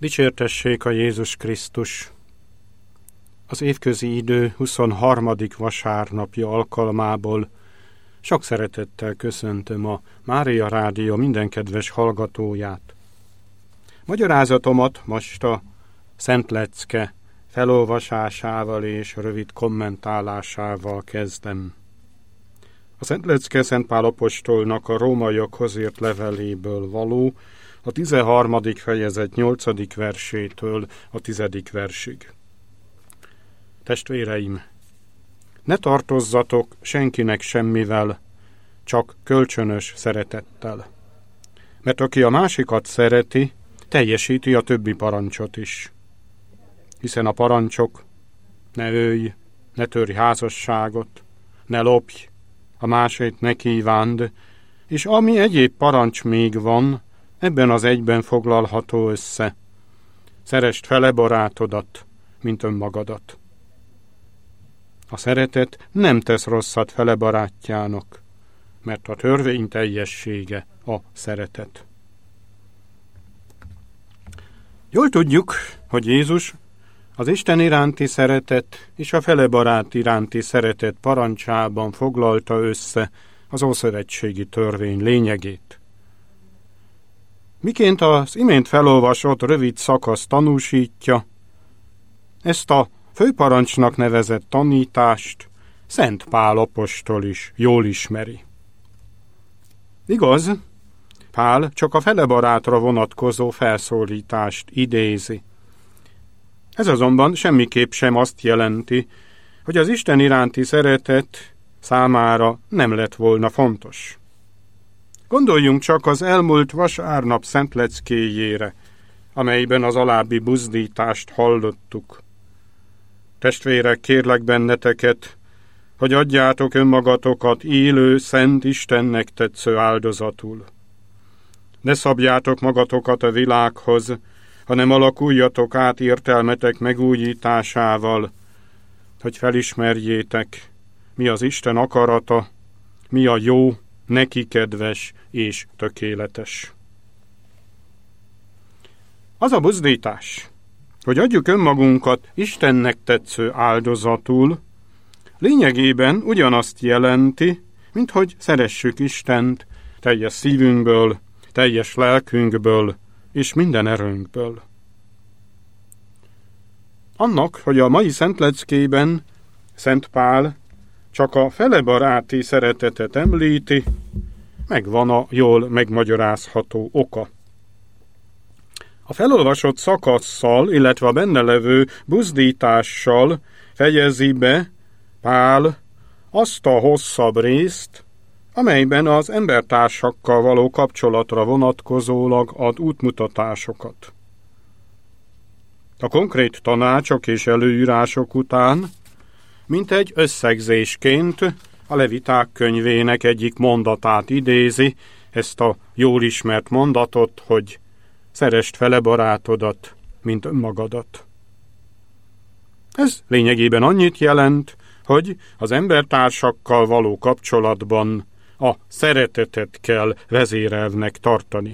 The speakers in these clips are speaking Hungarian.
Dicsértessék a Jézus Krisztus! Az évközi idő 23. vasárnapja alkalmából sok szeretettel köszöntöm a Mária Rádió minden kedves hallgatóját. Magyarázatomat most a Szent Lecke felolvasásával és rövid kommentálásával kezdem. A Szent Lecke Szent Pál apostolnak a rómaiakhoz írt leveléből való, a 13. fejezet 8. versétől a 10. versig. Testvéreim, ne tartozzatok senkinek semmivel, csak kölcsönös szeretettel. Mert aki a másikat szereti, teljesíti a többi parancsot is. Hiszen a parancsok: ne ölj, ne törj házasságot, ne lopj, a másét ne kívánd, és ami egyéb parancs még van, ebben az egyben foglalható össze: szeresd fele barátodat, mint önmagadat. A szeretet nem tesz rosszat fele barátjának, mert a törvény teljessége a szeretet. Jól tudjuk, hogy Jézus az Isten iránti szeretet és a fele barát iránti szeretet parancsában foglalta össze az ószövetségi törvény lényegét. Miként az imént felolvasott rövid szakasz tanúsítja, ezt a főparancsnak nevezett tanítást Szent Pál apostol is jól ismeri. Igaz, Pál csak a fele barátra vonatkozó felszólítást idézi. Ez azonban semmiképp sem azt jelenti, hogy az Isten iránti szeretet számára nem lett volna fontos. Gondoljunk csak az elmúlt vasárnap Szent Leckéjére, amelyben az alábbi buzdítást hallottuk. Testvérek, kérlek benneteket, hogy adjátok önmagatokat élő, szent, Istennek tetsző áldozatul. Ne szabjátok magatokat a világhoz, hanem alakuljatok át értelmetek megújításával, hogy felismerjétek, mi az Isten akarata, mi a jó, neki kedves és tökéletes. Az a buzdítás, hogy adjuk önmagunkat Istennek tetsző áldozatul, lényegében ugyanazt jelenti, mint hogy szeressük Istent teljes szívünkből, teljes lelkünkből és minden erőnkből. Annak, hogy a mai Szent Leckében Szent Pál csak a fele baráti szeretetet említi, megvan a jól megmagyarázható oka. A felolvasott szakasszal, illetve a benne levő buzdítással fejezi be Pál azt a hosszabb részt, amelyben az embertársakkal való kapcsolatra vonatkozólag ad útmutatásokat. A konkrét tanácsok és előírások után, mint egy összegzésként a Leviták könyvének egyik mondatát idézi, ezt a jól ismert mondatot, hogy szeresd fele barátodat, mint önmagadat. Ez lényegében annyit jelent, hogy az embertársakkal való kapcsolatban a szeretetet kell vezérelvnek tartani.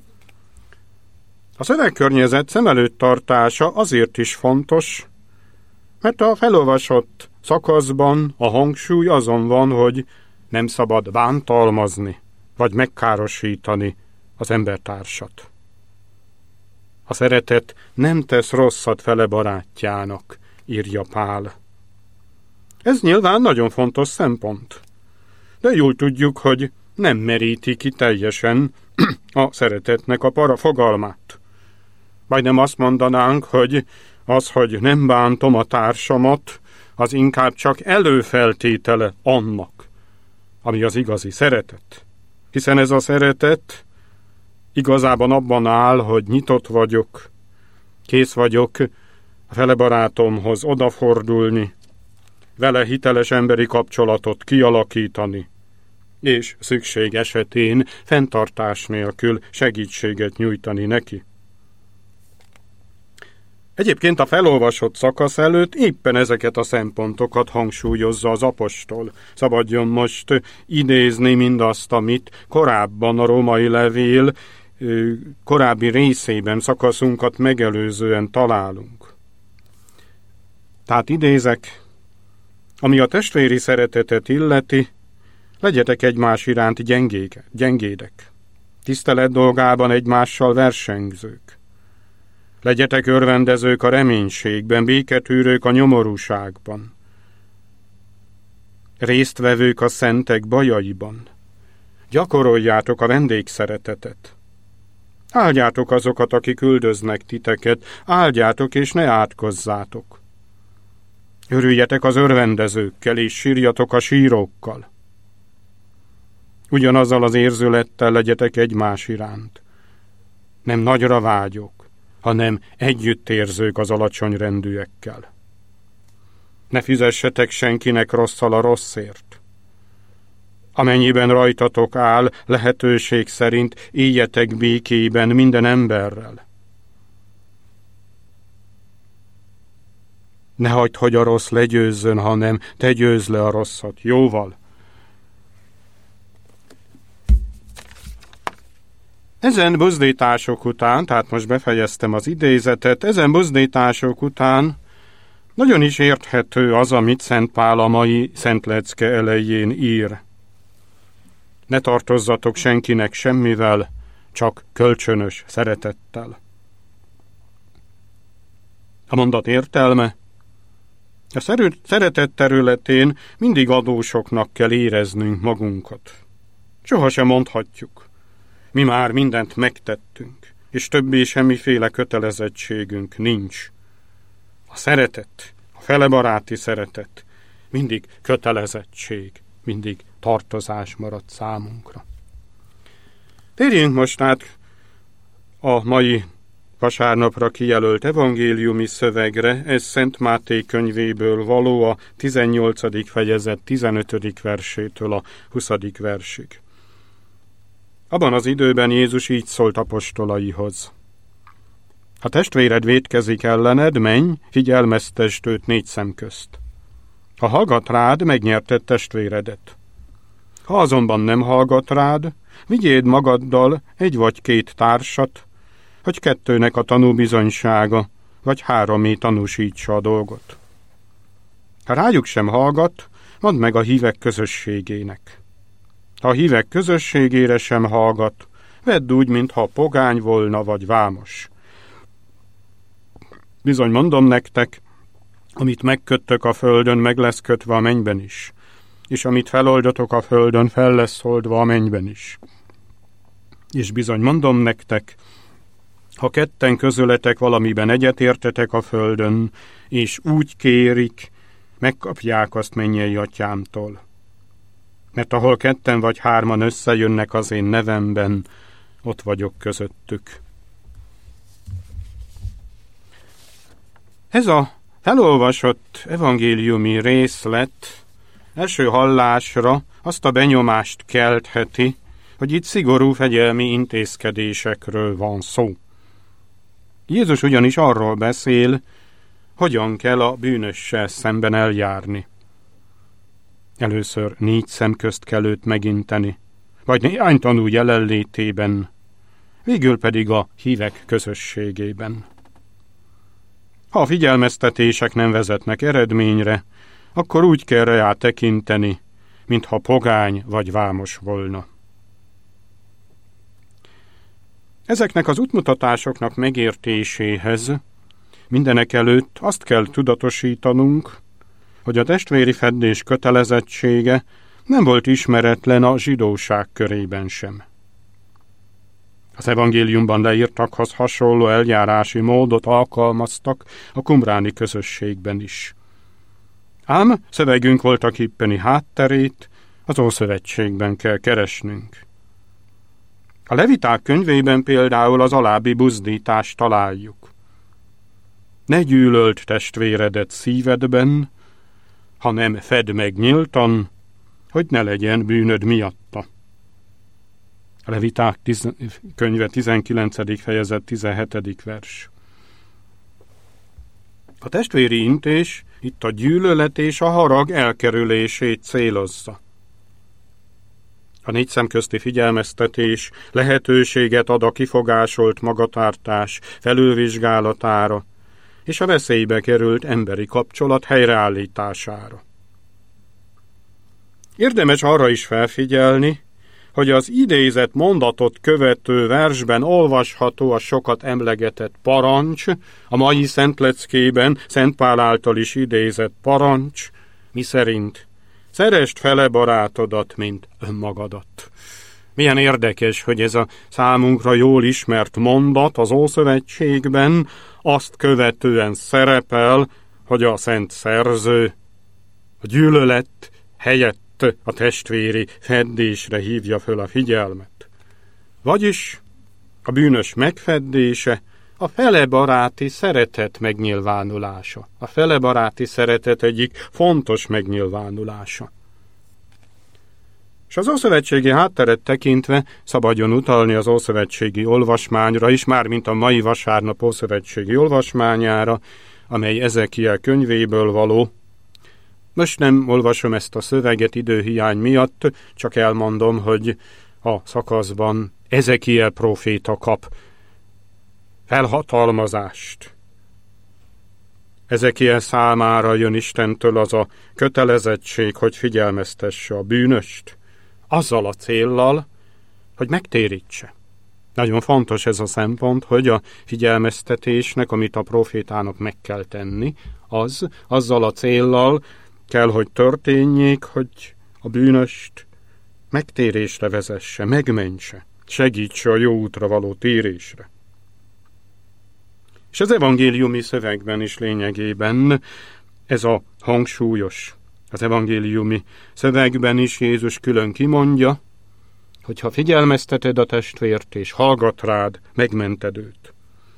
A szövegkörnyezet szem előtt tartása azért is fontos, mert a felolvasott szakaszban a hangsúly azon van, hogy nem szabad bántalmazni, vagy megkárosítani az embertársat. A szeretet nem tesz rosszat fele barátjának, írja Pál. Ez nyilván nagyon fontos szempont, de jól tudjuk, hogy nem meríti ki teljesen a szeretetnek a fogalmát. Majdnem azt mondanánk, hogy az, hogy nem bántom a társamat, az inkább csak előfeltétele annak, ami az igazi szeretet. Hiszen ez a szeretet igazában abban áll, hogy nyitott vagyok, kész vagyok a fele barátomhoz odafordulni, vele hiteles emberi kapcsolatot kialakítani, és szükség esetén fenntartás nélkül segítséget nyújtani neki. Egyébként a felolvasott szakasz előtt éppen ezeket a szempontokat hangsúlyozza az apostol. Szabadjon most idézni mindazt, amit korábban a római levél korábbi részében, szakaszunkat megelőzően találunk. Tehát idézek, ami a testvéri szeretetet illeti, legyetek egymás iránt gyengédek, tisztelet dolgában egymással versengzők. Legyetek örvendezők a reménységben, béketűrők a nyomorúságban, résztvevők a szentek bajaiban. Gyakoroljátok a vendégszeretetet. Áldjátok azokat, akik üldöznek titeket, áldjátok és ne átkozzátok. Örüljetek az örvendezőkkel, és sírjatok a sírókkal. Ugyanazzal az érzülettel legyetek egymás iránt. Nem nagyra vágyók, hanem együttérzők az alacsony rendűekkel. Ne fizessetek senkinek rosszal a rosszért. Amennyiben rajtatok áll, lehetőség szerint éljetek békében minden emberrel. Ne hagyd, hogy a rossz legyőzzön, hanem te győzd le a rosszat jóval. Ezen buzdítások után, tehát most befejeztem az idézetet, ezen buzdítások után nagyon is érthető az, amit Szent Pál a mai Szent Lecke elején ír. Ne tartozzatok senkinek semmivel, csak kölcsönös szeretettel. A mondat értelme: a szeretet területén mindig adósoknak kell éreznünk magunkat. Sohasem mondhatjuk, mi már mindent megtettünk, és többé semmiféle kötelezettségünk nincs. A szeretet, a felebaráti szeretet mindig kötelezettség, mindig tartozás maradt számunkra. Térjünk most át a mai vasárnapra kijelölt evangéliumi szövegre, ez Szent Máté könyvéből való, a 18. fejezet 15. versétől a 20. versig. Abban az időben Jézus így szólt apostolaihoz: ha testvéred vétkezik ellened, menj, figyelmeztesd őt 4 szem közt. Ha hallgat rád, megnyerted testvéredet. Ha azonban nem hallgat rád, vigyéd magaddal 1 vagy 2 társat, hogy 2-nek a tanúbizonysága, vagy 3 tanúsítsa a dolgot. Ha rájuk sem hallgat, mondd meg a hívek közösségének. Ha a hívek közösségére sem hallgat, vedd úgy, mintha pogány volna, vagy vámos. Bizony mondom nektek, amit megköttök a földön, meg lesz kötve a mennyben is, és amit feloldatok a földön, fel lesz oldva a mennyben is. És bizony mondom nektek, ha 2 közületek valamiben egyetértetek a földön, és úgy kérik, megkapják azt mennyei atyámtól. Mert ahol 2 vagy 3 összejönnek az én nevemben, ott vagyok közöttük. Ez a felolvasott evangéliumi részlet első hallásra azt a benyomást keltheti, hogy itt szigorú fegyelmi intézkedésekről van szó. Jézus ugyanis arról beszél, hogyan kell a bűnössel szemben eljárni. Először 4 szem közt kell őt meginteni, vagy néhány tanú jelenlétében, végül pedig a hívek közösségében. Ha a figyelmeztetések nem vezetnek eredményre, akkor úgy kell rá tekinteni, mintha pogány vagy vámos volna. Ezeknek az útmutatásoknak megértéséhez mindenekelőtt azt kell tudatosítanunk, hogy a testvéri feddés kötelezettsége nem volt ismeretlen a zsidóság körében sem. Az evangéliumban leírtakhoz hasonló eljárási módot alkalmaztak a qumráni közösségben is. Ám szövegünk voltaképpeni hátterét az Ószövetségben kell keresnünk. A Leviták könyvében például az alábbi buzdítást találjuk. Ne gyűlöld testvéredet szívedben, hanem fedd meg nyíltan, hogy ne legyen bűnöd miatta. A Leviták könyve 19. fejezet 17. vers. A testvéri intés itt a gyűlölet és a harag elkerülését célozza. A négy szem közti figyelmeztetés lehetőséget ad a kifogásolt magatartás felülvizsgálatára és a veszélybe került emberi kapcsolat helyreállítására. Érdemes arra is felfigyelni, hogy az idézett mondatot követő versben olvasható a sokat emlegetett parancs, a mai szentleckében Szent Pál által is idézett parancs, miszerint szeresd fele barátodat, mint önmagadat. Milyen érdekes, hogy ez a számunkra jól ismert mondat az Ószövetségben azt követően szerepel, hogy a szent szerző a gyűlölet helyett a testvéri feddésre hívja föl a figyelmet. Vagyis a bűnös megfeddése a felebaráti szeretet megnyilvánulása. A felebaráti szeretet egyik fontos megnyilvánulása. És az ószövetségi hátteret tekintve szabadjon utalni az ószövetségi olvasmányra is, mármint a mai vasárnap ószövetségi olvasmányára, amely Ezekiel könyvéből való. Most nem olvasom ezt a szöveget időhiány miatt, csak elmondom, hogy a szakaszban Ezekiel próféta kap felhatalmazást. Ezekiel számára jön Istentől az a kötelezettség, hogy figyelmeztesse a bűnöst, azzal a céllal, hogy megtérítse. Nagyon fontos ez a szempont, hogy a figyelmeztetésnek, amit a profétának meg kell tenni, azzal a céllal kell, hogy történjék, hogy a bűnöst megtérésre vezesse, megmentse, segítse a jó útra való térésre. És az evangéliumi szövegben is lényegében ez a hangsúlyos. Az evangéliumi szövegben is Jézus külön kimondja, hogy ha figyelmezteted a testvért és hallgat rád, megmented őt.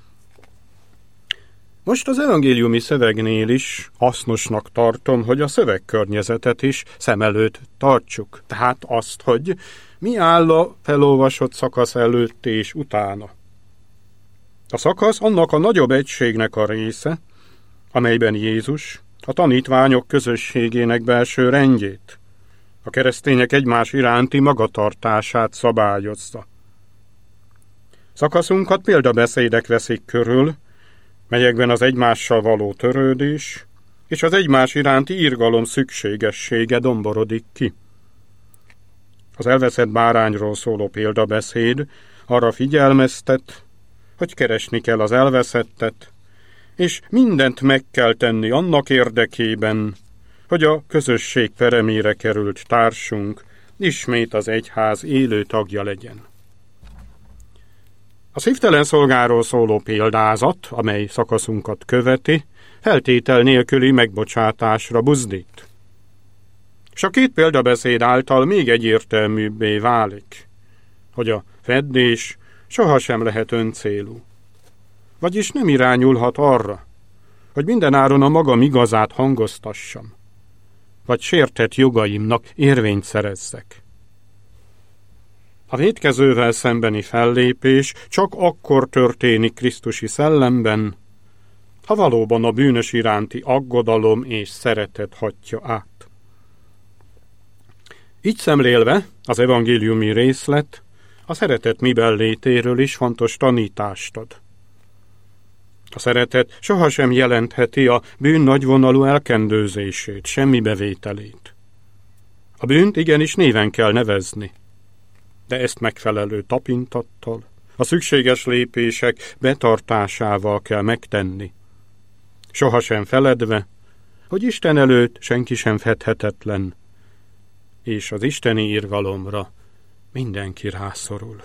Most az evangéliumi szövegnél is hasznosnak tartom, hogy a szövegkörnyezetet is szem előtt tartsuk. Tehát azt, hogy mi áll a felolvasott szakasz előtt és utána. A szakasz annak a nagyobb egységnek a része, amelyben Jézus a tanítványok közösségének belső rendjét, a keresztények egymás iránti magatartását szabályozza. Szakaszunkat példabeszédek veszik körül, melyekben az egymással való törődés és az egymás iránti irgalom szükségessége domborodik ki. Az elveszett bárányról szóló példabeszéd arra figyelmeztet, hogy keresni kell az elveszettet, és mindent meg kell tenni annak érdekében, hogy a közösség peremére került társunk ismét az egyház élő tagja legyen. A szívtelen szolgáról szóló példázat, amely szakaszunkat követi, feltétel nélküli megbocsátásra buzdít. És a két példabeszéd által még egyértelműbbé válik, hogy a feddés sohasem lehet öncélú. Vagyis nem irányulhat arra, hogy mindenáron a magam igazát hangoztassam, vagy sértett jogaimnak érvényt szerezzek. A vétkezővel szembeni fellépés csak akkor történik krisztusi szellemben, ha valóban a bűnös iránti aggodalom és szeretet hatja át. Így szemlélve az evangéliumi részlet a szeretet miben létéről is fontos tanítást ad. A szeretet sohasem jelentheti a bűn nagyvonalú elkendőzését, semmi bevételét. A bűnt igenis néven kell nevezni, de ezt megfelelő tapintattal, a szükséges lépések betartásával kell megtenni. Sohasem feledve, hogy Isten előtt senki sem fedhetetlen, és az isteni irgalomra mindenki rászorul.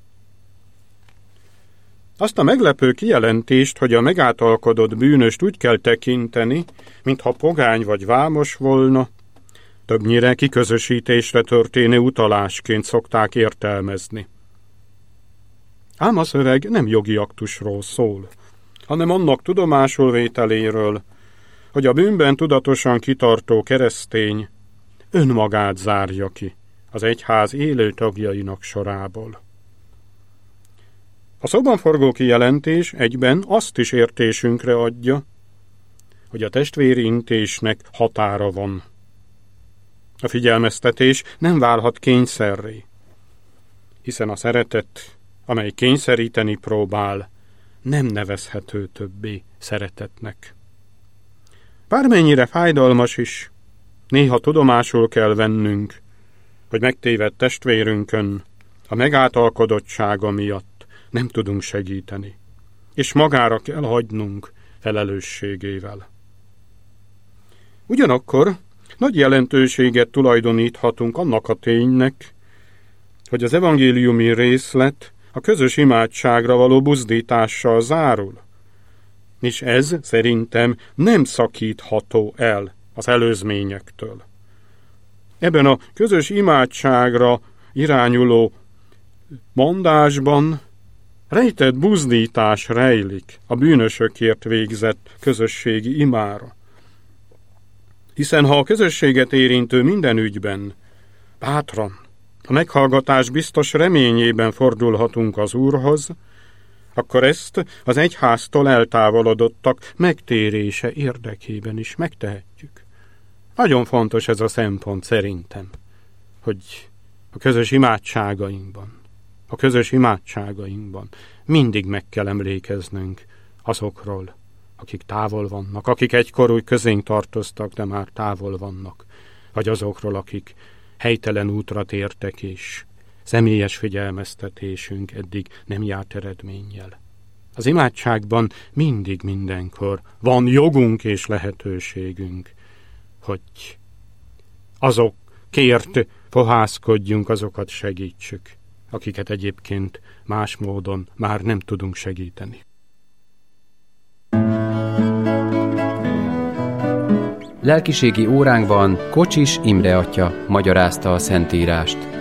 Azt a meglepő kijelentést, hogy a megátalkodott bűnöst úgy kell tekinteni, mintha pogány vagy vámos volna, többnyire kiközösítésre történő utalásként szokták értelmezni. Ám a szöveg nem jogi aktusról szól, hanem annak tudomásul vételéről, hogy a bűnben tudatosan kitartó keresztény önmagát zárja ki az egyház élő tagjainak sorából. A szóban forgó kijelentés egyben azt is értésünkre adja, hogy a testvéri intésnek határa van. A figyelmeztetés nem válhat kényszerré, hiszen a szeretet, amely kényszeríteni próbál, nem nevezhető többé szeretetnek. Bármennyire fájdalmas is, néha tudomásul kell vennünk, hogy megtévedt testvérünkön a megáltalkodottsága miatt nem tudunk segíteni, és magára kell hagynunk felelősségével. Ugyanakkor nagy jelentőséget tulajdoníthatunk annak a ténynek, hogy az evangéliumi részlet a közös imádságra való buzdítással zárul, és ez szerintem nem szakítható el az előzményektől. Ebben a közös imádságra irányuló mondásban rejtett buzdítás rejlik a bűnösökért végzett közösségi imára. Hiszen ha a közösséget érintő minden ügyben bátran, a meghallgatás biztos reményében fordulhatunk az Úrhoz, akkor ezt az egyháztól eltávolodottak megtérése érdekében is megtehetjük. Nagyon fontos ez a szempont szerintem, hogy a közös imádságainkban mindig meg kell emlékeznünk azokról, akik távol vannak, akik egykor úgy közénk tartoztak, de már távol vannak, vagy azokról, akik helytelen útra tértek, és személyes figyelmeztetésünk eddig nem járt eredménnyel. Az imádságban mindig, mindenkor van jogunk és lehetőségünk, hogy azokért fohászkodjunk, azokat segítsük, akiket egyébként más módon már nem tudunk segíteni. Lelkiségi óránkban Kocsis Imre atya magyarázta a Szentírást.